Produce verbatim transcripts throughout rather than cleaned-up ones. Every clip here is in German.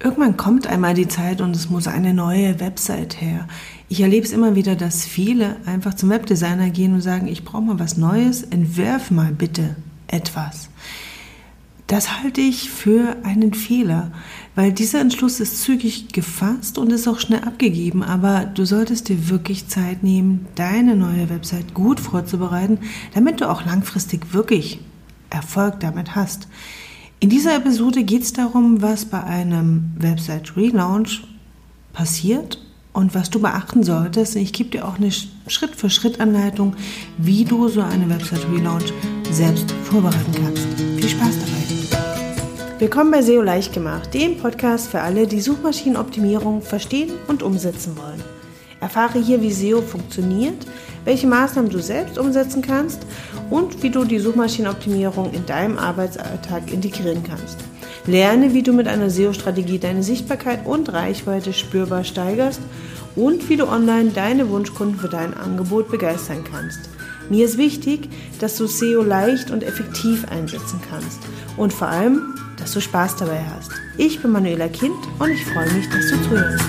Irgendwann kommt einmal die Zeit und es muss eine neue Website her. Ich erlebe es immer wieder, dass viele einfach zum Webdesigner gehen und sagen, ich brauche mal was Neues, entwerf mal bitte etwas. Das halte ich für einen Fehler, weil dieser Entschluss ist zügig gefasst und ist auch schnell abgegeben, aber du solltest dir wirklich Zeit nehmen, deine neue Website gut vorzubereiten, damit du auch langfristig wirklich Erfolg damit hast. In dieser Episode geht es darum, was bei einem Website-Relaunch passiert und was du beachten solltest. Ich gebe dir auch eine Schritt-für-Schritt-Anleitung, wie du so eine Website-Relaunch selbst vorbereiten kannst. Viel Spaß dabei! Willkommen bei S E O leicht gemacht, dem Podcast für alle, die Suchmaschinenoptimierung verstehen und umsetzen wollen. Erfahre hier, wie S E O funktioniert, welche Maßnahmen du selbst umsetzen kannst und wie du die Suchmaschinenoptimierung in deinem Arbeitsalltag integrieren kannst. Lerne, wie du mit einer S E O-Strategie deine Sichtbarkeit und Reichweite spürbar steigerst und wie du online deine Wunschkunden für dein Angebot begeistern kannst. Mir ist wichtig, dass du S E O leicht und effektiv einsetzen kannst und vor allem, dass du Spaß dabei hast. Ich bin Manuela Kind und ich freue mich, dass du zuhörst.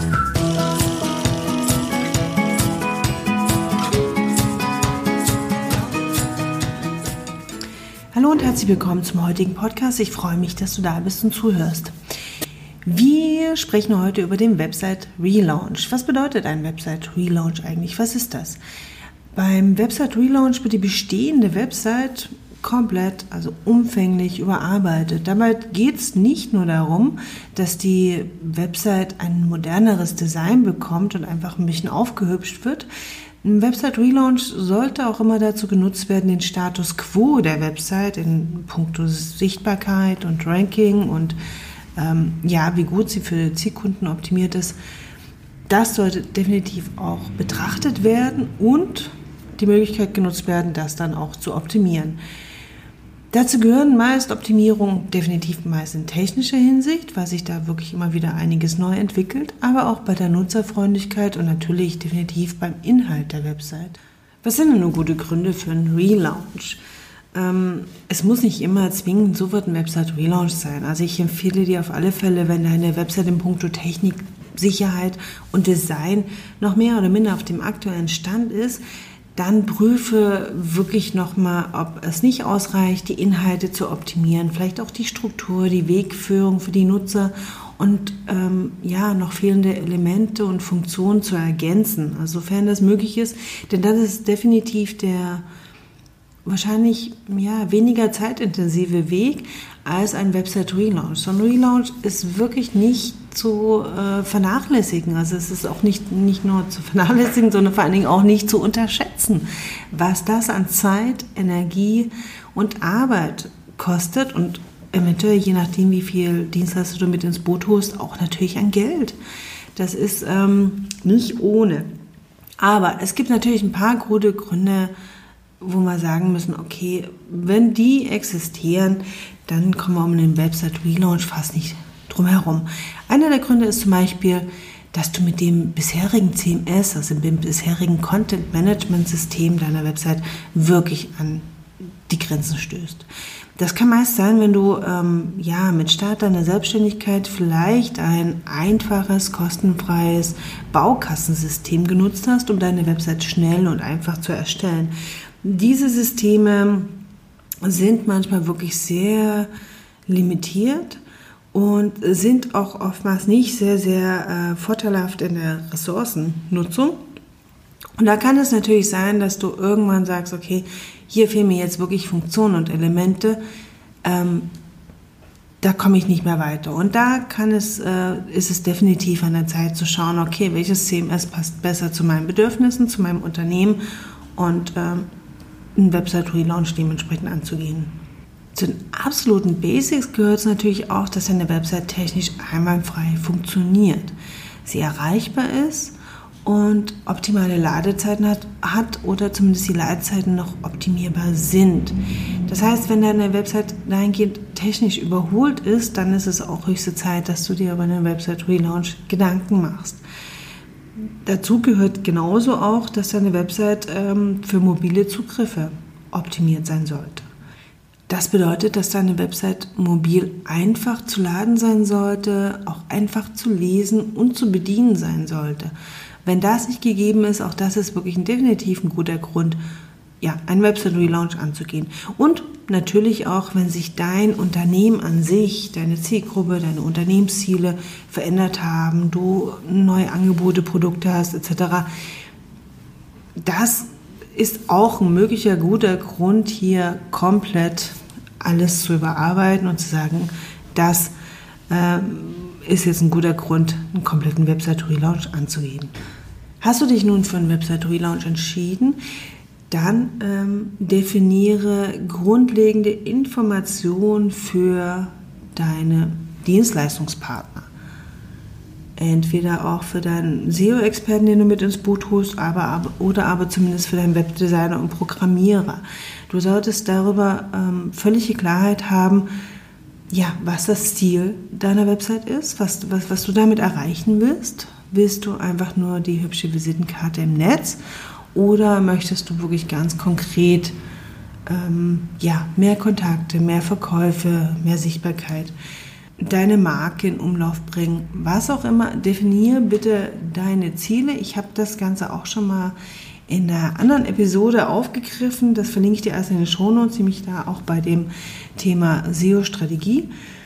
Hallo und herzlich willkommen zum heutigen Podcast. Ich freue mich, dass du da bist und zuhörst. Wir sprechen heute über den Website Relaunch. Was bedeutet ein Website Relaunch eigentlich? Was ist das? Beim Website Relaunch wird die bestehende Website komplett, also umfänglich überarbeitet. Dabei geht es nicht nur darum, dass die Website ein moderneres Design bekommt und einfach ein bisschen aufgehübscht wird. Ein Website Relaunch sollte auch immer dazu genutzt werden, den Status quo der Website in puncto Sichtbarkeit und Ranking und ähm, ja, wie gut sie für Zielkunden optimiert ist. Das sollte definitiv auch betrachtet werden und die Möglichkeit genutzt werden, das dann auch zu optimieren. Dazu gehören meist Optimierungen definitiv meist in technischer Hinsicht, weil sich da wirklich immer wieder einiges neu entwickelt, aber auch bei der Nutzerfreundlichkeit und natürlich definitiv beim Inhalt der Website. Was sind denn nur gute Gründe für einen Relaunch? Ähm, es muss nicht immer zwingend sofort ein Website-Relaunch sein. Also ich empfehle dir auf alle Fälle, wenn deine Website in puncto Technik, Sicherheit und Design noch mehr oder minder auf dem aktuellen Stand ist, dann prüfe wirklich nochmal, ob es nicht ausreicht, die Inhalte zu optimieren, vielleicht auch die Struktur, die Wegführung für die Nutzer und ähm, ja, noch fehlende Elemente und Funktionen zu ergänzen, also sofern das möglich ist, denn das ist definitiv der wahrscheinlich ja, weniger zeitintensive Weg als ein Website-Relaunch. So ein Relaunch ist wirklich nicht zu äh, vernachlässigen. Also es ist auch nicht, nicht nur zu vernachlässigen, sondern vor allen Dingen auch nicht zu unterschätzen, was das an Zeit, Energie und Arbeit kostet und eventuell, je nachdem, wie viel Dienstleister du mit ins Boot holst, auch natürlich an Geld. Das ist ähm, nicht ohne. Aber es gibt natürlich ein paar gute Gründe, wo wir sagen müssen, okay, wenn die existieren, dann kommen wir um den Website-Relaunch fast nicht drum herum. Einer der Gründe ist zum Beispiel, dass du mit dem bisherigen C M S, also dem bisherigen Content-Management-System deiner Website wirklich an die Grenzen stößt. Das kann meist sein, wenn du ähm, ja, mit Start deiner Selbstständigkeit vielleicht ein einfaches, kostenfreies Baukastensystem genutzt hast, um deine Website schnell und einfach zu erstellen. Diese Systeme sind manchmal wirklich sehr limitiert und sind auch oftmals nicht sehr, sehr äh, vorteilhaft in der Ressourcennutzung. Und da kann es natürlich sein, dass du irgendwann sagst, okay, hier fehlen mir jetzt wirklich Funktionen und Elemente, ähm, da komme ich nicht mehr weiter. Und da kann es, äh, ist es definitiv an der Zeit zu schauen, okay, welches C M S passt besser zu meinen Bedürfnissen, zu meinem Unternehmen und ähm, einen Website-Relaunch dementsprechend anzugehen. Zu den absoluten Basics gehört es natürlich auch, dass eine Website technisch einwandfrei funktioniert, sie erreichbar ist und optimale Ladezeiten hat, hat oder zumindest die Ladezeiten noch optimierbar sind. Das heißt, wenn deine Website dahingehend technisch überholt ist, dann ist es auch höchste Zeit, dass du dir über einen Website-Relaunch Gedanken machst. Dazu gehört genauso auch, dass deine Website ähm, für mobile Zugriffe optimiert sein sollte. Das bedeutet, dass deine Website mobil einfach zu laden sein sollte, auch einfach zu lesen und zu bedienen sein sollte. Wenn das nicht gegeben ist, auch das ist wirklich ein definitiv ein guter Grund, ja, einen Website-Relaunch anzugehen. Und natürlich auch, wenn sich dein Unternehmen an sich, deine Zielgruppe, deine Unternehmensziele verändert haben, du neue Angebote, Produkte hast et cetera. Das ist auch ein möglicher guter Grund, hier komplett alles zu überarbeiten und zu sagen, das äh, ist jetzt ein guter Grund, einen kompletten Website-Relaunch anzugehen. Hast du dich nun für einen Website-Relaunch entschieden, dann ähm, definiere grundlegende Informationen für deine Dienstleistungspartner. Entweder auch für deinen S E O-Experten, den du mit ins Boot holst, aber, aber, oder aber zumindest für deinen Webdesigner und Programmierer. Du solltest darüber ähm, völlige Klarheit haben, ja, was das Ziel deiner Website ist, was, was, was du damit erreichen willst. Willst du einfach nur die hübsche Visitenkarte im Netz oder möchtest du wirklich ganz konkret ähm, ja, mehr Kontakte, mehr Verkäufe, mehr Sichtbarkeit, deine Marke in Umlauf bringen, was auch immer. Definiere bitte deine Ziele. Ich habe das Ganze auch schon mal in einer anderen Episode aufgegriffen. Das verlinke ich dir alles in den Shownotes, nämlich da auch bei dem Thema S E O-Strategie.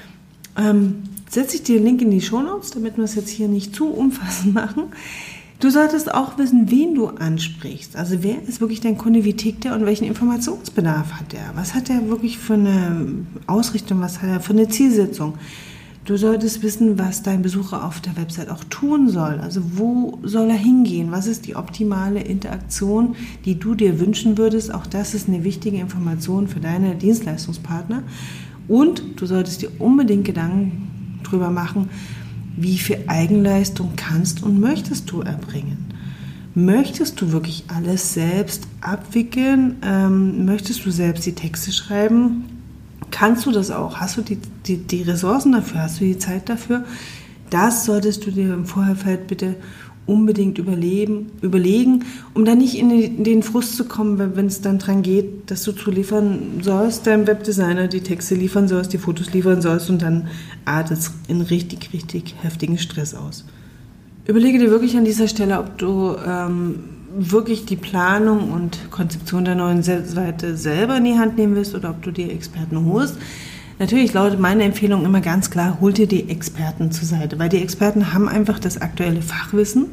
Ähm, setze ich dir den Link in die Shownotes, damit wir es jetzt hier nicht zu umfassend machen. Du solltest auch wissen, wen du ansprichst. Also wer ist wirklich dein Kunde, wie tickt der und welchen Informationsbedarf hat der? Was hat der wirklich für eine Ausrichtung, was hat er für eine Zielsetzung? Du solltest wissen, was dein Besucher auf der Website auch tun soll. Also wo soll er hingehen? Was ist die optimale Interaktion, die du dir wünschen würdest? Auch das ist eine wichtige Information für deine Dienstleistungspartner. Und du solltest dir unbedingt Gedanken drüber machen, wie viel Eigenleistung kannst und möchtest du erbringen? Möchtest du wirklich alles selbst abwickeln? Ähm, möchtest du selbst die Texte schreiben? Kannst du das auch? Hast du die, die, die Ressourcen dafür? Hast du die Zeit dafür? Das solltest du dir im Vorfeld bitte unbedingt überleben, überlegen, um dann nicht in den, in den Frust zu kommen, wenn es dann dran geht, dass du zuliefern sollst, deinem Webdesigner die Texte liefern sollst, die Fotos liefern sollst und dann artet es in richtig, richtig heftigen Stress aus. Überlege dir wirklich an dieser Stelle, ob du ähm, wirklich die Planung und Konzeption der neuen Seite selber in die Hand nehmen willst oder ob du dir Experten holst. Natürlich lautet meine Empfehlung immer ganz klar, hol dir die Experten zur Seite, weil die Experten haben einfach das aktuelle Fachwissen.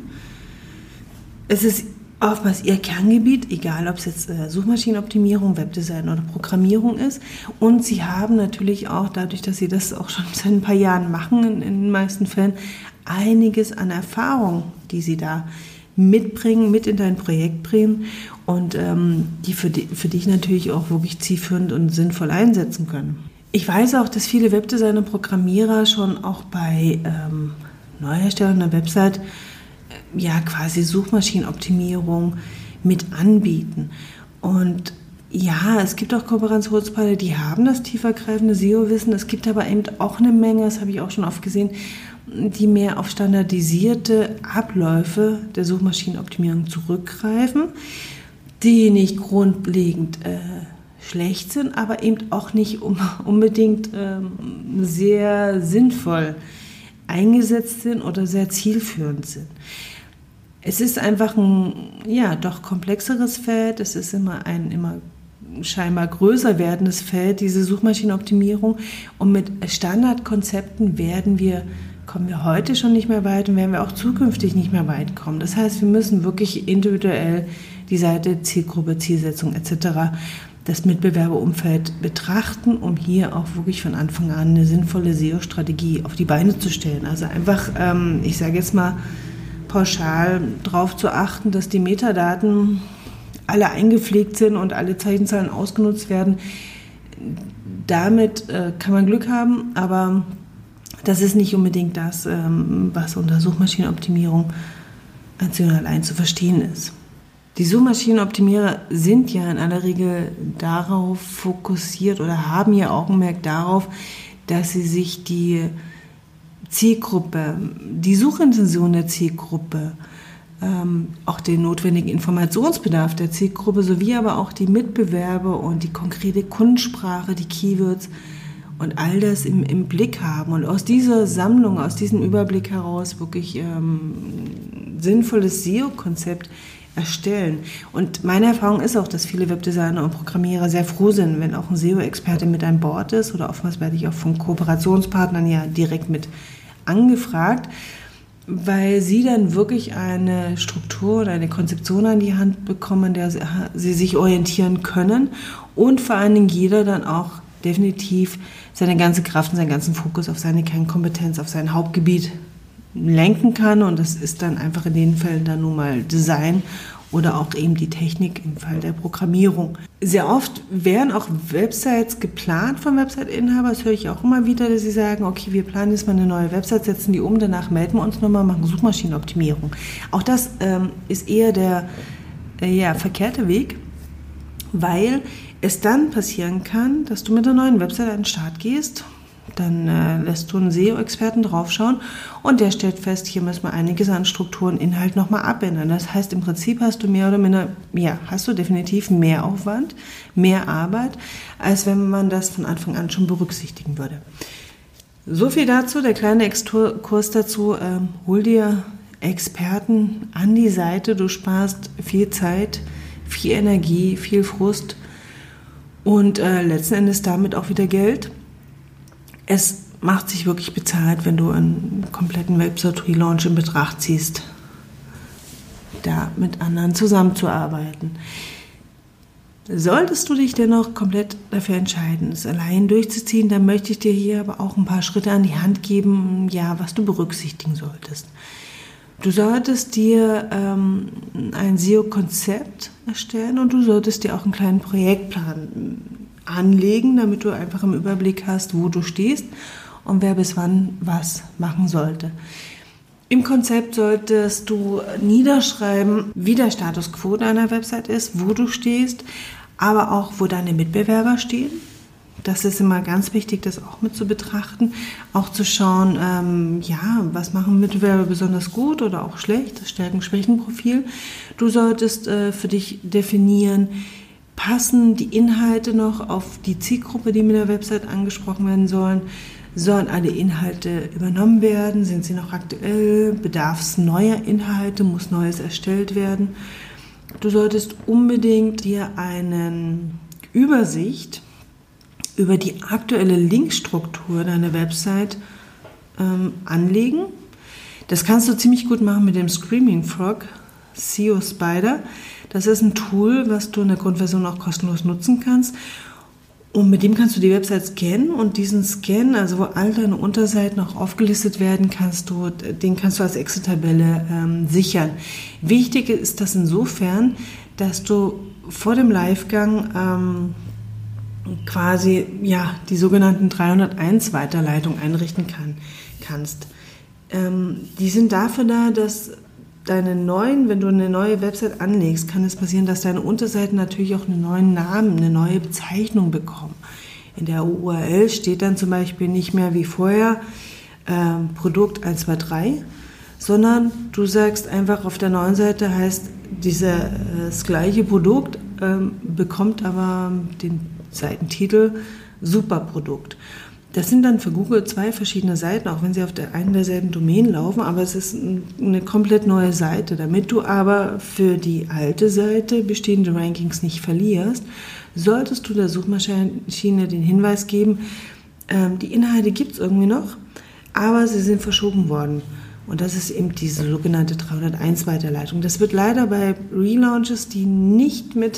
Es ist oftmals ihr Kerngebiet, egal ob es jetzt Suchmaschinenoptimierung, Webdesign oder Programmierung ist. Und sie haben natürlich auch, dadurch, dass sie das auch schon seit ein paar Jahren machen, in, in den meisten Fällen, einiges an Erfahrung, die sie da mitbringen, mit in dein Projekt bringen und ähm, die für, die für dich natürlich auch wirklich zielführend und sinnvoll einsetzen können. Ich weiß auch, dass viele Webdesigner und Programmierer schon auch bei ähm, Neuerstellung einer Website äh, ja quasi Suchmaschinenoptimierung mit anbieten. Und ja, es gibt auch Kooperationspartner, die haben das tiefergreifende S E O-Wissen. Es gibt aber eben auch eine Menge, das habe ich auch schon oft gesehen, die mehr auf standardisierte Abläufe der Suchmaschinenoptimierung zurückgreifen, die nicht grundlegend äh, schlecht sind, aber eben auch nicht unbedingt ähm, sehr sinnvoll eingesetzt sind oder sehr zielführend sind. Es ist einfach ein, ja, doch komplexeres Feld, es ist immer ein immer scheinbar größer werdendes Feld, diese Suchmaschinenoptimierung, und mit Standardkonzepten werden wir, kommen wir heute schon nicht mehr weit und werden wir auch zukünftig nicht mehr weit kommen. Das heißt, wir müssen wirklich individuell die Seite, Zielgruppe, Zielsetzung et cetera das Mitbewerberumfeld betrachten, um hier auch wirklich von Anfang an eine sinnvolle S E O-Strategie auf die Beine zu stellen. Also einfach, ähm, ich sage jetzt mal pauschal darauf zu achten, dass die Metadaten alle eingepflegt sind und alle Zeichenzahlen ausgenutzt werden. Damit äh, kann man Glück haben, aber das ist nicht unbedingt das, ähm, was unter Suchmaschinenoptimierung einzig und allein zu verstehen ist. Die Suchmaschinenoptimierer sind ja in aller Regel darauf fokussiert oder haben ihr Augenmerk darauf, dass sie sich die Zielgruppe, die Suchintention der Zielgruppe ähm, auch den notwendigen Informationsbedarf der Zielgruppe sowie aber auch die Mitbewerber und die konkrete Kundensprache, die Keywords und all das im, im Blick haben und aus dieser Sammlung, aus diesem Überblick heraus wirklich ähm, sinnvolles S E O-Konzept erstellen. Und meine Erfahrung ist auch, dass viele Webdesigner und Programmierer sehr froh sind, wenn auch ein S E O-Experte mit an Bord ist oder oftmals werde ich auch von Kooperationspartnern ja direkt mit angefragt, weil sie dann wirklich eine Struktur oder eine Konzeption an die Hand bekommen, an der sie sich orientieren können und vor allen Dingen jeder dann auch definitiv seine ganze Kraft und seinen ganzen Fokus auf seine Kernkompetenz, auf sein Hauptgebiet lenken kann und das ist dann einfach in den Fällen dann nun mal Design oder auch eben die Technik im Fall der Programmierung. Sehr oft werden auch Websites geplant vom Website-Inhaber, das höre ich auch immer wieder, dass sie sagen, okay, wir planen jetzt mal eine neue Website, setzen die um, danach melden wir uns nochmal, machen Suchmaschinenoptimierung. Auch das ähm, ist eher der äh, ja, verkehrte Weg, weil es dann passieren kann, dass du mit der neuen Website an den Start gehst, dann äh, lässt du einen S E O-Experten draufschauen und der stellt fest, hier müssen wir einiges an Strukturen, Inhalt nochmal abändern. Das heißt, im Prinzip hast du mehr oder minder, ja, hast du definitiv mehr Aufwand, mehr Arbeit, als wenn man das von Anfang an schon berücksichtigen würde. So viel dazu, der kleine Exkurs dazu, ähm, hol dir Experten an die Seite, du sparst viel Zeit, viel Energie, viel Frust und äh, letzten Endes damit auch wieder Geld. Es macht sich wirklich bezahlt, wenn du einen kompletten Website-Relaunch in Betracht ziehst, da mit anderen zusammenzuarbeiten. Solltest du dich dennoch komplett dafür entscheiden, es allein durchzuziehen, dann möchte ich dir hier aber auch ein paar Schritte an die Hand geben, ja, was du berücksichtigen solltest. Du solltest dir ähm, ein S E O-Konzept erstellen und du solltest dir auch einen kleinen Projektplan anlegen, damit du einfach im Überblick hast, wo du stehst und wer bis wann was machen sollte. Im Konzept solltest du niederschreiben, wie der Status quo deiner Website ist, wo du stehst, aber auch, wo deine Mitbewerber stehen. Das ist immer ganz wichtig, das auch mit zu betrachten, auch zu schauen, ähm, ja, was machen Mitbewerber besonders gut oder auch schlecht, das Stärken-Schwächen-Profil. Du solltest äh, für dich definieren, passen die Inhalte noch auf die Zielgruppe, die mit der Website angesprochen werden sollen? Sollen alle Inhalte übernommen werden? Sind sie noch aktuell? Bedarf es neuer Inhalte? Muss Neues erstellt werden? Du solltest unbedingt dir eine Übersicht über die aktuelle Linkstruktur deiner Website ähm, anlegen. Das kannst du ziemlich gut machen mit dem Screaming Frog S E O Spider. Das ist ein Tool, was du in der Grundversion auch kostenlos nutzen kannst. Und mit dem kannst du die Website scannen und diesen Scan, also wo all deine Unterseiten auch aufgelistet werden, kannst du, den kannst du als Excel-Tabelle ähm, sichern. Wichtig ist das insofern, dass du vor dem Livegang ähm, quasi ja die sogenannten dreihunderteins Weiterleitungen einrichten kann, kannst. Ähm, die sind dafür da, dass deine neuen, wenn du eine neue Website anlegst, kann es passieren, dass deine Unterseiten natürlich auch einen neuen Namen, eine neue Bezeichnung bekommen. In der U R L steht dann zum Beispiel nicht mehr wie vorher äh, Produkt eins zwei drei, sondern du sagst einfach auf der neuen Seite heißt diese, äh, das gleiche Produkt, äh, bekommt aber den Seitentitel Superprodukt. Das sind dann für Google zwei verschiedene Seiten, auch wenn sie auf der einen derselben Domain laufen, aber es ist eine komplett neue Seite. Damit du aber für die alte Seite bestehende Rankings nicht verlierst, solltest du der Suchmaschine den Hinweis geben, ähm, die Inhalte gibt es irgendwie noch, aber sie sind verschoben worden. Und das ist eben diese sogenannte dreihunderteins Weiterleitung. Das wird leider bei Relaunches, die nicht mit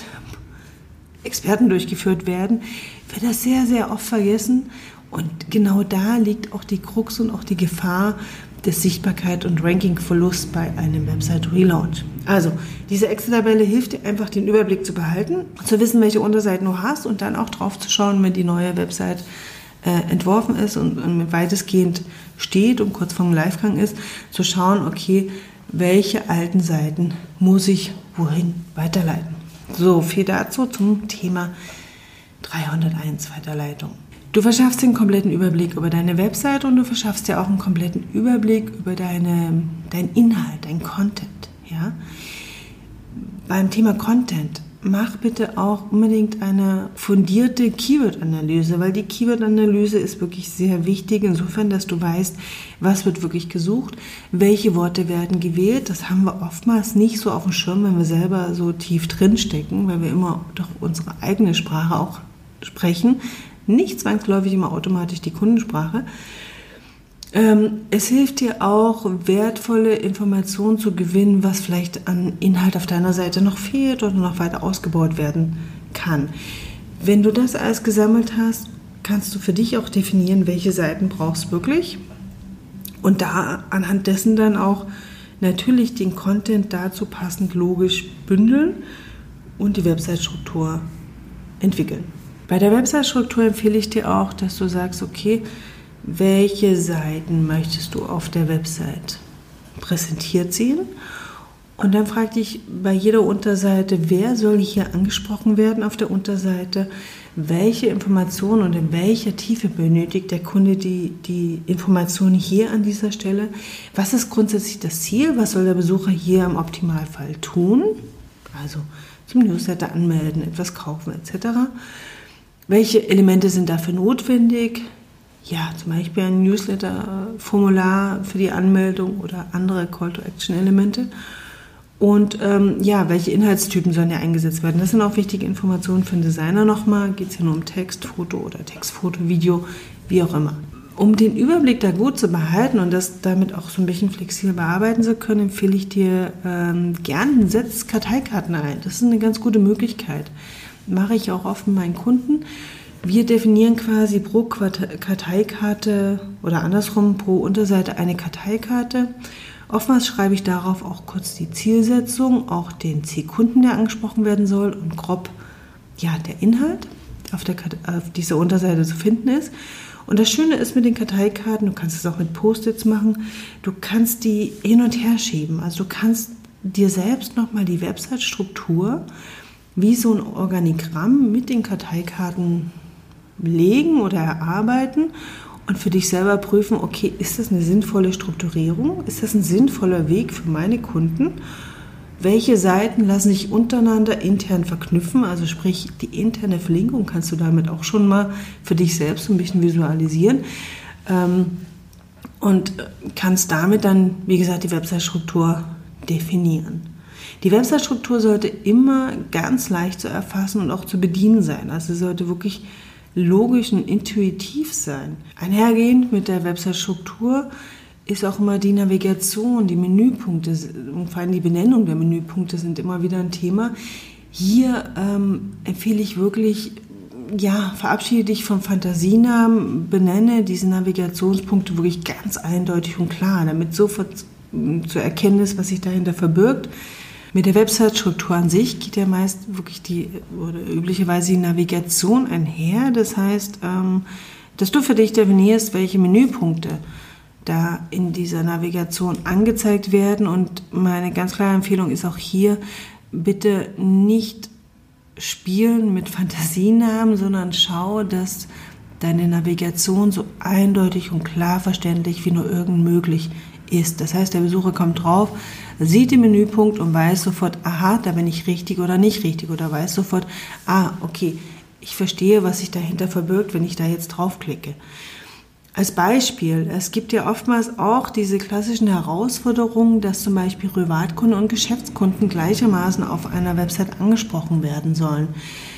Experten durchgeführt werden, wird das sehr, sehr oft vergessen. Und genau da liegt auch die Krux und auch die Gefahr des Sichtbarkeit- und Rankingverlusts bei einem Website-Relaunch. Also, diese Excel-Tabelle hilft dir einfach, den Überblick zu behalten, zu wissen, welche Unterseiten du hast und dann auch drauf zu schauen, wenn die neue Website äh, entworfen ist und, und weitestgehend steht und kurz vorm Livegang ist, zu schauen, okay, welche alten Seiten muss ich wohin weiterleiten. So, viel dazu zum Thema dreihunderteins Weiterleitung. Du verschaffst dir einen kompletten Überblick über deine Website und du verschaffst dir auch einen kompletten Überblick über deine, deinen Inhalt, deinen Content. Ja? Beim Thema Content, mach bitte auch unbedingt eine fundierte Keyword-Analyse, weil die Keyword-Analyse ist wirklich sehr wichtig, insofern, dass du weißt, was wird wirklich gesucht, welche Worte werden gewählt. Das haben wir oftmals nicht so auf dem Schirm, wenn wir selber so tief drin stecken, weil wir immer doch unsere eigene Sprache auch sprechen, nicht zwangsläufig immer automatisch die Kundensprache. Es hilft dir auch, wertvolle Informationen zu gewinnen, was vielleicht an Inhalt auf deiner Seite noch fehlt oder noch weiter ausgebaut werden kann. Wenn du das alles gesammelt hast, kannst du für dich auch definieren, welche Seiten brauchst du wirklich und da anhand dessen dann auch natürlich den Content dazu passend logisch bündeln und die Website-Struktur entwickeln. Bei der Website-Struktur empfehle ich dir auch, dass du sagst, okay, welche Seiten möchtest du auf der Website präsentiert sehen? Und dann frag dich bei jeder Unterseite, wer soll hier angesprochen werden auf der Unterseite? Welche Informationen und in welcher Tiefe benötigt der Kunde die, die Informationen hier an dieser Stelle? Was ist grundsätzlich das Ziel? Was soll der Besucher hier im Optimalfall tun? Also zum Newsletter anmelden, etwas kaufen et cetera. Welche Elemente sind dafür notwendig? Ja, zum Beispiel ein Newsletter-Formular für die Anmeldung oder andere Call-to-Action-Elemente. Und ähm, ja, welche Inhaltstypen sollen ja eingesetzt werden? Das sind auch wichtige Informationen für den Designer nochmal. Geht es ja nur um Text, Foto oder Text, Foto, Video, wie auch immer. Um den Überblick da gut zu behalten und das damit auch so ein bisschen flexibel bearbeiten zu können, empfehle ich dir ähm, gerne, setz Karteikarten ein. Das ist eine ganz gute Möglichkeit. Mache ich auch oft mit meinen Kunden. Wir definieren quasi pro Karteikarte oder andersrum pro Unterseite eine Karteikarte. Oftmals schreibe ich darauf auch kurz die Zielsetzung, auch den Zielkunden, der angesprochen werden soll und grob ja, der Inhalt auf, der, auf dieser Unterseite zu finden ist. Und das Schöne ist mit den Karteikarten, du kannst es auch mit Post-its machen, du kannst die hin und her schieben. Also du kannst dir selbst nochmal die Website-Struktur wie so ein Organigramm mit den Karteikarten legen oder erarbeiten und für dich selber prüfen, okay, ist das eine sinnvolle Strukturierung? Ist das ein sinnvoller Weg für meine Kunden? Welche Seiten lassen sich untereinander intern verknüpfen? Also sprich, die interne Verlinkung kannst du damit auch schon mal für dich selbst ein bisschen visualisieren und kannst damit dann, wie gesagt, die Website-Struktur definieren. Die Website-Struktur sollte immer ganz leicht zu erfassen und auch zu bedienen sein. Also sie sollte wirklich logisch und intuitiv sein. Einhergehend mit der Website-Struktur ist auch immer die Navigation, die Menüpunkte und vor allem die Benennung der Menüpunkte sind immer wieder ein Thema. Hier ähm, empfehle ich wirklich, ja, verabschiede dich von Fantasienamen, benenne diese Navigationspunkte wirklich ganz eindeutig und klar, damit sofort zu erkennen ist, was sich dahinter verbirgt. Mit der Website-Struktur an sich geht ja meist wirklich die, oder üblicherweise die Navigation einher. Das heißt, ähm, dass du für dich definierst, welche Menüpunkte da in dieser Navigation angezeigt werden. Und meine ganz klare Empfehlung ist auch hier, bitte nicht spielen mit Fantasienamen, sondern schau, dass deine Navigation so eindeutig und klar verständlich wie nur irgend möglich ist. Das heißt, der Besucher kommt drauf, sieht den Menüpunkt und weiß sofort, aha, da bin ich richtig oder nicht richtig, oder weiß sofort, ah, okay, ich verstehe, was sich dahinter verbirgt, wenn ich da jetzt draufklicke. Als Beispiel, es gibt ja oftmals auch diese klassischen Herausforderungen, dass zum Beispiel Privatkunden und Geschäftskunden gleichermaßen auf einer Website angesprochen werden sollen.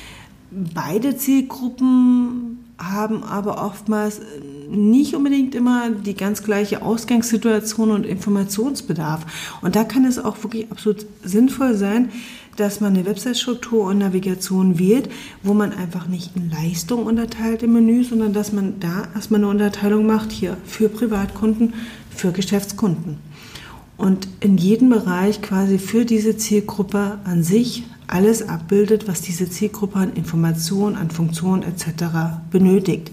Beide Zielgruppen haben aber oftmals nicht unbedingt immer die ganz gleiche Ausgangssituation und Informationsbedarf. Und da kann es auch wirklich absolut sinnvoll sein, dass man eine Website-Struktur und Navigation wählt, wo man einfach nicht in Leistung unterteilt im Menü, sondern dass man da erstmal eine Unterteilung macht, hier für Privatkunden, für Geschäftskunden. Und in jedem Bereich quasi für diese Zielgruppe an sich alles abbildet, was diese Zielgruppe an Informationen, an Funktionen et cetera benötigt.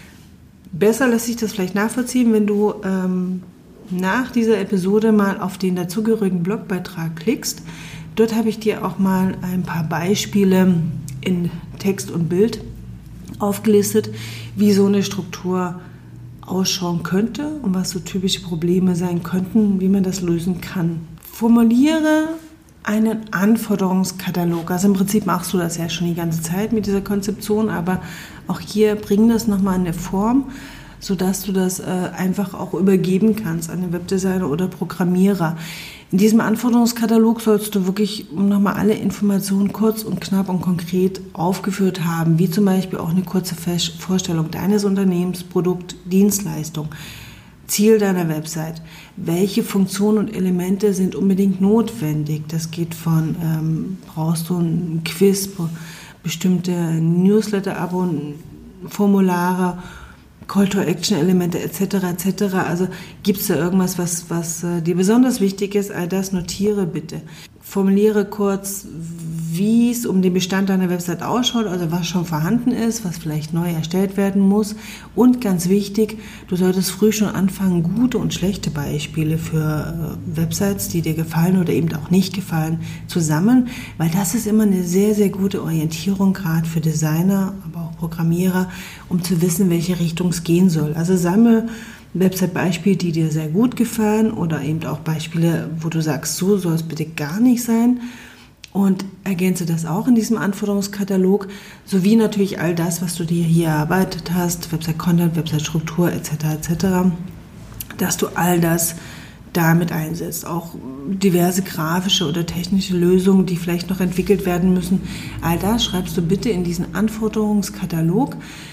Besser lässt sich das vielleicht nachvollziehen, wenn du ähm, nach dieser Episode mal auf den dazugehörigen Blogbeitrag klickst. Dort habe ich dir auch mal ein paar Beispiele in Text und Bild aufgelistet, wie so eine Struktur ausschauen könnte und was so typische Probleme sein könnten, wie man das lösen kann. Formuliere einen Anforderungskatalog. Also im Prinzip machst du das ja schon die ganze Zeit mit dieser Konzeption, aber auch hier bring das nochmal in eine Form, sodass du das äh, einfach auch übergeben kannst an den Webdesigner oder Programmierer. In diesem Anforderungskatalog sollst du wirklich nochmal alle Informationen kurz und knapp und konkret aufgeführt haben, wie zum Beispiel auch eine kurze Vorstellung deines Unternehmens, Produkt, Dienstleistung, Ziel deiner Website, welche Funktionen und Elemente sind unbedingt notwendig. Das geht von, ähm, brauchst du ein Quiz, bestimmte Newsletter-Abo, Formulare, Call-to-Action-Elemente et cetera et cetera. Also gibt es da irgendwas, was, was äh, dir besonders wichtig ist? All das notiere bitte. Formuliere kurz, wie es um den Bestand deiner Website ausschaut, also was schon vorhanden ist, was vielleicht neu erstellt werden muss. Und ganz wichtig, du solltest früh schon anfangen, gute und schlechte Beispiele für äh, Websites, die dir gefallen oder eben auch nicht gefallen, zu sammeln, weil das ist immer eine sehr, sehr gute Orientierung, gerade für Designer, aber auch Programmierer, um zu wissen, welche Richtung es gehen soll. Also sammle Website-Beispiele, die dir sehr gut gefallen oder eben auch Beispiele, wo du sagst, so soll es bitte gar nicht sein, und ergänze das auch in diesem Anforderungskatalog, sowie natürlich all das, was du dir hier erarbeitet hast, Website-Content, Website-Struktur et cetera et cetera, dass du all das damit einsetzt. Auch diverse grafische oder technische Lösungen, die vielleicht noch entwickelt werden müssen, all das schreibst du bitte in diesen Anforderungskatalog.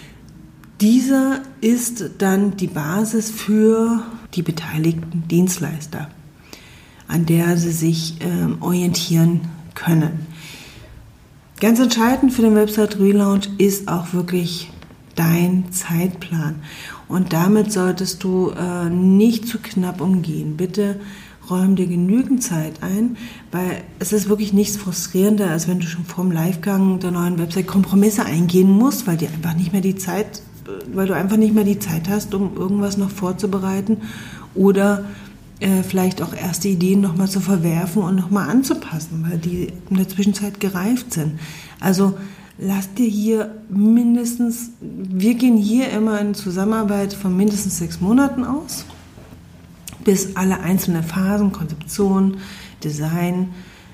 Dieser ist dann die Basis für die beteiligten Dienstleister, an der sie sich äh, orientieren können. Ganz entscheidend für den Website Relaunch ist auch wirklich dein Zeitplan. Und damit solltest du äh, nicht zu knapp umgehen. Bitte räum dir genügend Zeit ein, weil es ist wirklich nichts frustrierender, als wenn du schon vor dem Livegang der neuen Website Kompromisse eingehen musst, weil dir einfach nicht mehr die Zeit, weil du einfach nicht mehr die Zeit hast, um irgendwas noch vorzubereiten oder äh, vielleicht auch erste Ideen nochmal zu verwerfen und nochmal anzupassen, weil die in der Zwischenzeit gereift sind. Also lass dir hier mindestens, wir gehen hier immer in Zusammenarbeit von mindestens sechs Monaten aus, bis alle einzelnen Phasen, Konzeption, Design,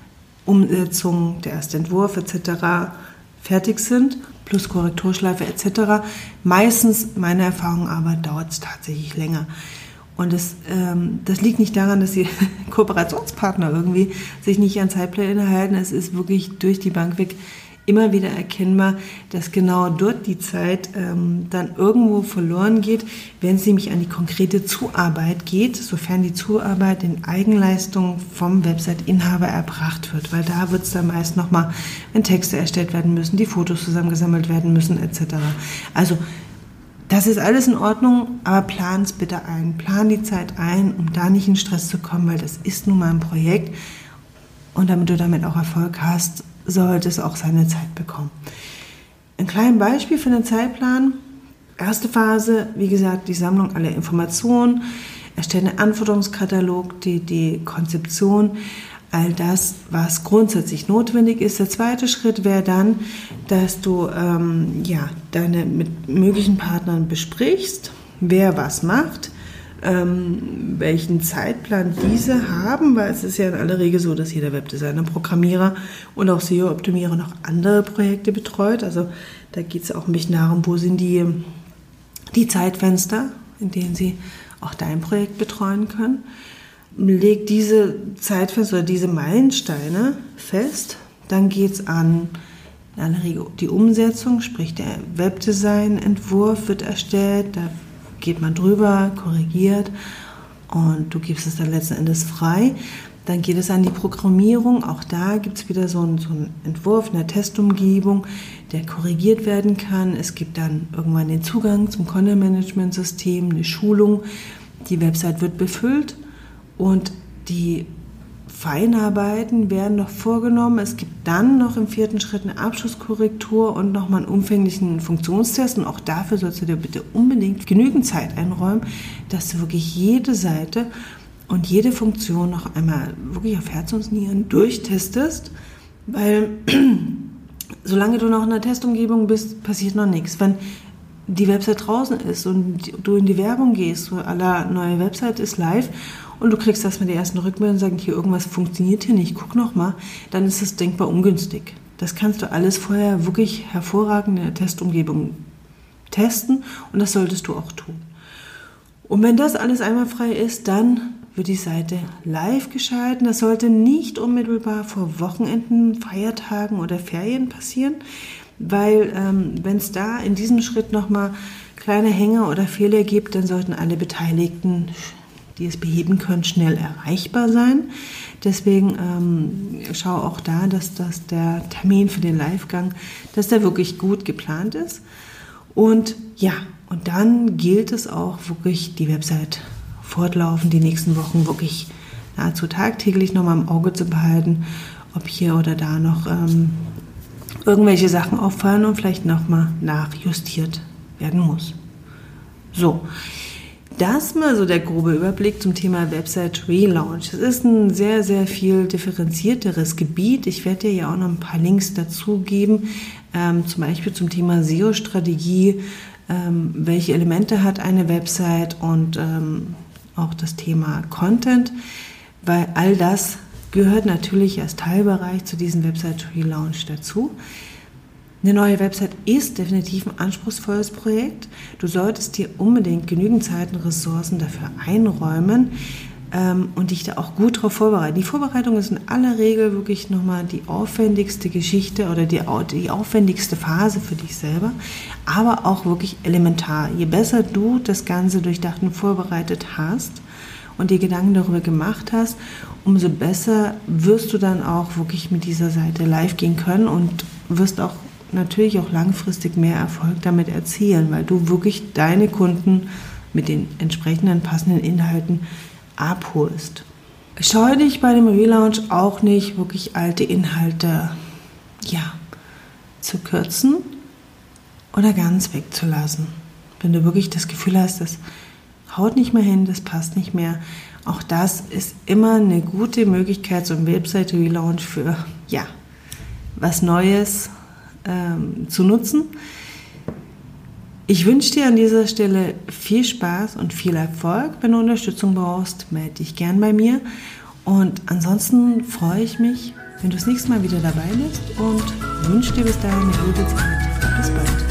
Umsetzung, der erste Entwurf et cetera fertig sind, plus Korrekturschleife et cetera. Meistens, meine Erfahrung aber, dauert es tatsächlich länger. Und das, ähm, das liegt nicht daran, dass die Kooperationspartner irgendwie sich nicht an Zeitpläne halten. Es ist wirklich durch die Bank weg immer wieder erkennbar, dass genau dort die Zeit ähm, dann irgendwo verloren geht, wenn es nämlich an die konkrete Zuarbeit geht, sofern die Zuarbeit in Eigenleistung vom Website-Inhaber erbracht wird, weil da wird es dann meist nochmal, wenn Texte erstellt werden müssen, die Fotos zusammengesammelt werden müssen et cetera. Also das ist alles in Ordnung, aber plan es bitte ein. Plan die Zeit ein, um da nicht in Stress zu kommen, weil das ist nun mal ein Projekt und damit du damit auch Erfolg hast, sollte es auch seine Zeit bekommen. Ein kleines Beispiel für den Zeitplan. Erste Phase, wie gesagt, die Sammlung aller Informationen, erstellen einen Anforderungskatalog, die, die Konzeption, all das, was grundsätzlich notwendig ist. Der zweite Schritt wäre dann, dass du ähm, ja, deine mit möglichen Partnern besprichst, wer was macht, ähm, welchen Zeitplan diese haben, weil es ist ja in aller Regel so, dass jeder Webdesigner, Programmierer und auch S E O-Optimierer noch andere Projekte betreut. Also da geht es auch ein bisschen darum, wo sind die, die Zeitfenster, in denen sie auch dein Projekt betreuen können. Leg diese Zeitfenster oder diese Meilensteine fest, dann geht es an in aller Regel die Umsetzung, sprich der Webdesign-Entwurf wird erstellt, da geht man drüber, korrigiert und du gibst es dann letzten Endes frei. Dann geht es an die Programmierung, auch da gibt es wieder so einen, so einen Entwurf, eine Testumgebung, der korrigiert werden kann. Es gibt dann irgendwann den Zugang zum Content-Management-System, eine Schulung, die Website wird befüllt und die Feinarbeiten werden noch vorgenommen. Es gibt dann noch im vierten Schritt eine Abschlusskorrektur und nochmal einen umfänglichen Funktionstest. Und auch dafür sollst du dir bitte unbedingt genügend Zeit einräumen, dass du wirklich jede Seite und jede Funktion noch einmal wirklich auf Herz und Nieren durchtestest, weil solange du noch in der Testumgebung bist, passiert noch nichts. Wenn die Website draußen ist und du in die Werbung gehst, so à la neue Website ist live und du kriegst erstmal die ersten Rückmeldungen und sagen, hier irgendwas funktioniert hier nicht, guck noch mal, dann ist es denkbar ungünstig. Das kannst du alles vorher wirklich hervorragend in der Testumgebung testen und das solltest du auch tun. Und wenn das alles einwandfrei ist, dann wird die Seite live geschalten. Das sollte nicht unmittelbar vor Wochenenden, Feiertagen oder Ferien passieren, weil ähm, wenn es da in diesem Schritt nochmal kleine Hänger oder Fehler gibt, dann sollten alle Beteiligten, die es beheben können, schnell erreichbar sein. Deswegen ähm, schau auch da, dass, dass der Termin für den Livegang, dass der wirklich gut geplant ist. Und ja, und dann gilt es auch wirklich, die Website fortlaufend die nächsten Wochen wirklich nahezu tagtäglich nochmal im Auge zu behalten, ob hier oder da noch ähm, irgendwelche Sachen auffallen und vielleicht nochmal nachjustiert werden muss. So, das mal so der grobe Überblick zum Thema Website Relaunch. Es ist ein sehr, sehr viel differenzierteres Gebiet. Ich werde dir ja auch noch ein paar Links dazu geben, ähm, zum Beispiel zum Thema S E O-Strategie, ähm, welche Elemente hat eine Website und ähm, auch das Thema Content, weil all das gehört natürlich als Teilbereich zu diesem Website Relaunch dazu. Eine neue Website ist definitiv ein anspruchsvolles Projekt. Du solltest dir unbedingt genügend Zeit und Ressourcen dafür einräumen ähm, und dich da auch gut darauf vorbereiten. Die Vorbereitung ist in aller Regel wirklich nochmal die aufwendigste Geschichte oder die, die aufwendigste Phase für dich selber, aber auch wirklich elementar. Je besser du das Ganze durchdacht und vorbereitet hast und dir Gedanken darüber gemacht hast, umso besser wirst du dann auch wirklich mit dieser Seite live gehen können und wirst auch natürlich auch langfristig mehr Erfolg damit erzielen, weil du wirklich deine Kunden mit den entsprechenden passenden Inhalten abholst. Scheue dich bei dem Relaunch auch nicht, wirklich alte Inhalte ja, zu kürzen oder ganz wegzulassen. Wenn du wirklich das Gefühl hast, das haut nicht mehr hin, das passt nicht mehr, auch das ist immer eine gute Möglichkeit, so ein Website-Relaunch für ja, was Neues ähm, zu nutzen. Ich wünsche dir an dieser Stelle viel Spaß und viel Erfolg. Wenn du Unterstützung brauchst, melde dich gern bei mir. Und ansonsten freue ich mich, wenn du das nächste Mal wieder dabei bist und wünsche dir bis dahin eine gute Zeit. Bis bald.